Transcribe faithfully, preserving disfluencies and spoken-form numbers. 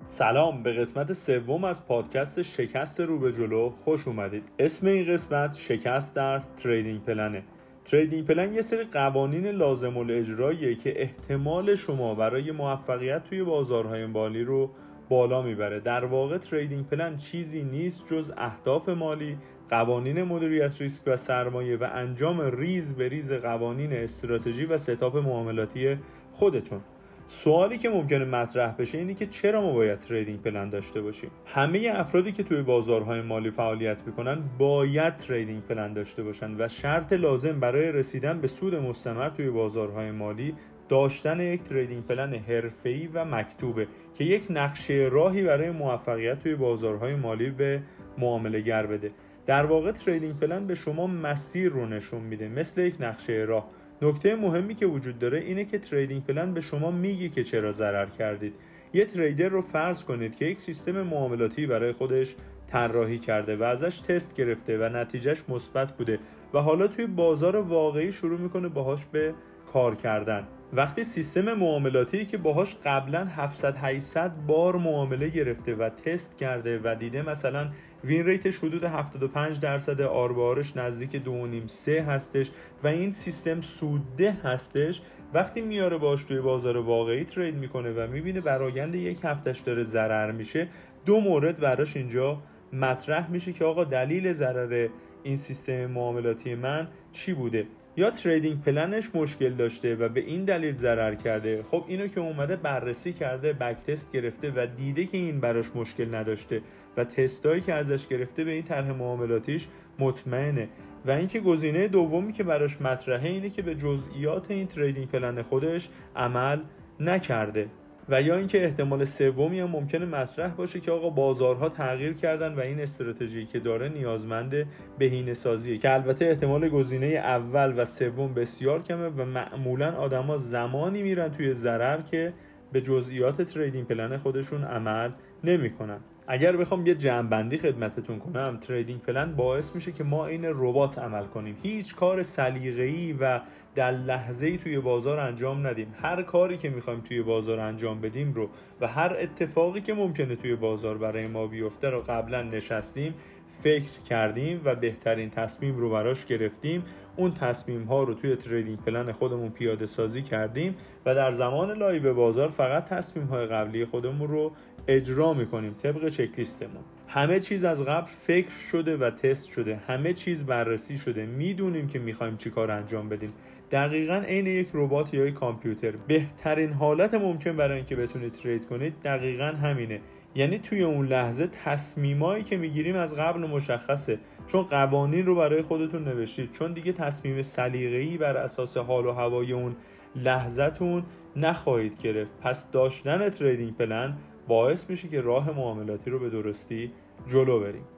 سلام، به قسمت سوم از پادکست شکست رو به جلو خوش اومدید. اسم این قسمت شکست در تریدینگ پلنه. تریدینگ پلن یه سری قوانین لازم الاجراییه که احتمال شما برای موفقیت توی بازارهای مالی رو بالا میبره. در واقع تریدینگ پلن چیزی نیست جز اهداف مالی، قوانین مدیریت ریسک و سرمایه و انجام ریز به ریز قوانین استراتژی و ستاپ معاملاتی خودتون. سوالی که ممکنه مطرح بشه اینه که چرا ما باید تریدینگ پلن داشته باشیم؟ همه افرادی که توی بازارهای مالی فعالیت میکنن باید تریدینگ پلن داشته باشن و شرط لازم برای رسیدن به سود مستمر توی بازارهای مالی داشتن یک تریدینگ پلن حرفه‌ای و مکتوبه که یک نقشه راهی برای موفقیت توی بازارهای مالی به معامله‌گر بده. در واقع تریدینگ پلن به شما مسیر رو نشون میده، مثل یک نقشه راه. نکته مهمی که وجود داره اینه که تریدینگ پلن به شما میگه که چرا ضرر کردید. یه تریدر رو فرض کنید که یک سیستم معاملاتی برای خودش طراحی کرده و ازش تست گرفته و نتیجهش مثبت بوده و حالا توی بازار واقعی شروع میکنه باهاش به کار کردن. وقتی سیستم معاملاتی که باهاش قبلا هفتصد هشتصد بار معامله گرفته و تست کرده و دیده مثلا وین ریتش حدود هفتاد و پنج درصد، آر به آرش نزدیک دو و نیم سه هستش و این سیستم سودده هستش، وقتی میاره باش توی بازار واقعی ترید میکنه و میبینه برآیند یک هفتهش داره ضرر میشه، دو مورد براش اینجا مطرح میشه که آقا دلیل ضرر این سیستم معاملاتی من چی بوده؟ یا تریدینگ پلنش مشکل داشته و به این دلیل ضرر کرده. خب اینو که اومده بررسی کرده، بک تست گرفته و دیده که این براش مشکل نداشته و تستایی که ازش گرفته به این طرح معاملاتیش مطمئنه. و اینکه گزینه دومی که براش مطرحه اینه که به جزئیات این تریدینگ پلن خودش عمل نکرده. و یا اینکه احتمال سومی هم ممکنه مطرح باشه که آقا بازارها تغییر کردن و این استراتژی که داره نیازمند بهینه‌سازیه، که البته احتمال گزینه اول و سوم بسیار کمه و معمولا آدما زمانی میرن توی ضرر که به جزئیات تریدینگ پلن خودشون عمل نمیکنن. اگر بخوام یه جمع‌بندی خدمتتون کنم، تریدینگ پلن باعث میشه که ما این ربات عمل کنیم، هیچ کار سلیقه‌ای و در لحظه‌ای توی بازار انجام ندیم. هر کاری که میخوایم توی بازار انجام بدیم رو و هر اتفاقی که ممکنه توی بازار برای ما بیفته رو قبلا نشستیم، فکر کردیم و بهترین تصمیم رو براش گرفتیم. اون تصمیم ها رو توی تریدینگ پلن خودمون پیاده سازی کردیم و در زمان لایو بازار فقط تصمیم های قبلی خودمون رو اجرا میکنیم طبق چک لیستمون. همه چیز از قبل فکر شده و تست شده، همه چیز بررسی شده، میدونیم که میخوایم چی کار انجام بدیم. دقیقاً عین یک ربات یا یک کامپیوتر. بهترین حالت ممکن برای اینکه بتونید ترید کنید دقیقاً همینه. یعنی توی اون لحظه تصمیمایی که میگیریم از قبل مشخصه، چون قوانین رو برای خودتون نوشتید، چون دیگه تصمیم سلیقه‌ای بر اساس حال و هوای اون لحظه‌تون نخواهید گرفت. پس داشتن تریدینگ پلن باعث میشه که راه معاملاتی رو به درستی جلو بریم.